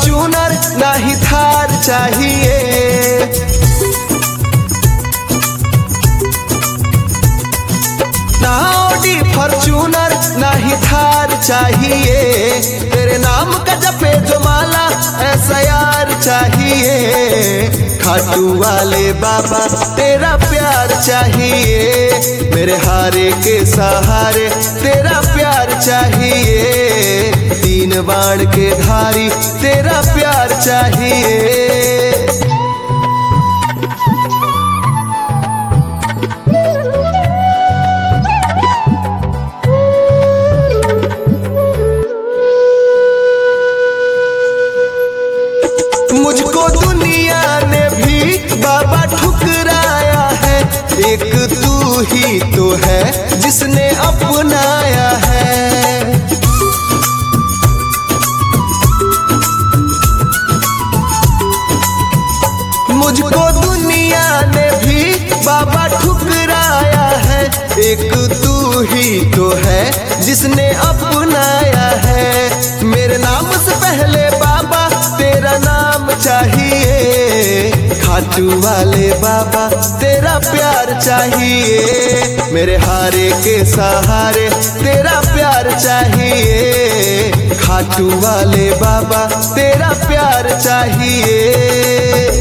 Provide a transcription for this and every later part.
Fortuner नहीं थार चाहिए, ना ऑडी फॉर्च्यूनर नहीं थार चाहिए, तेरे नाम का जपे जो माला ऐसा यार चाहिए। खाटू वाले बाबा तेरा प्यार चाहिए, मेरे हारे के सहारे तेरा प्यार चाहिए, तीन बाण के धारी तेरा प्यार चाहिए। मुझको दुनिया ने भी बाबा ठुकराया है, एक तू ही तो है जिसने अपनाया है। मुझको दुनिया ने भी बाबा ठुकराया है, एक तू ही तो है जिसने अपनाया है। मेरे नाम से पहले बाबा तेरा नाम चाहिए, खाटू वाले बाबा तेरा प्यार चाहिए, मेरे हारे के सहारे तेरा प्यार चाहिए, खाटू वाले बाबा तेरा प्यार चाहिए।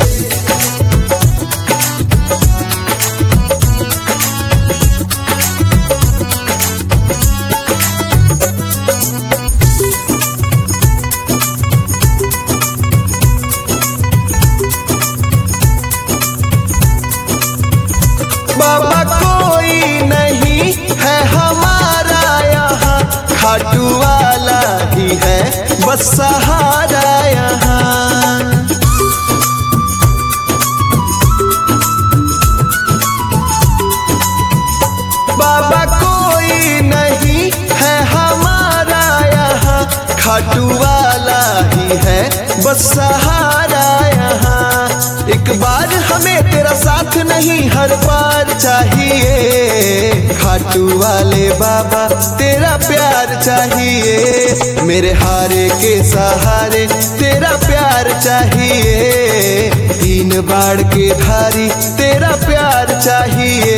बाबा कोई नहीं है हमारा यहाँ, खाटू वाला ही है बस सहारा यहाँ। बाबा कोई नहीं है हमारा यहाँ, खाटू वाला ही है बस सहारा यहाँ। एक बार हमें तेरा साथ नहीं हर बार चाहिए, खाटू वाले बाबा तेरा प्यार चाहिए, मेरे हारे के सहारे तेरा प्यार चाहिए, तीन बाण के धारी तेरा प्यार चाहिए।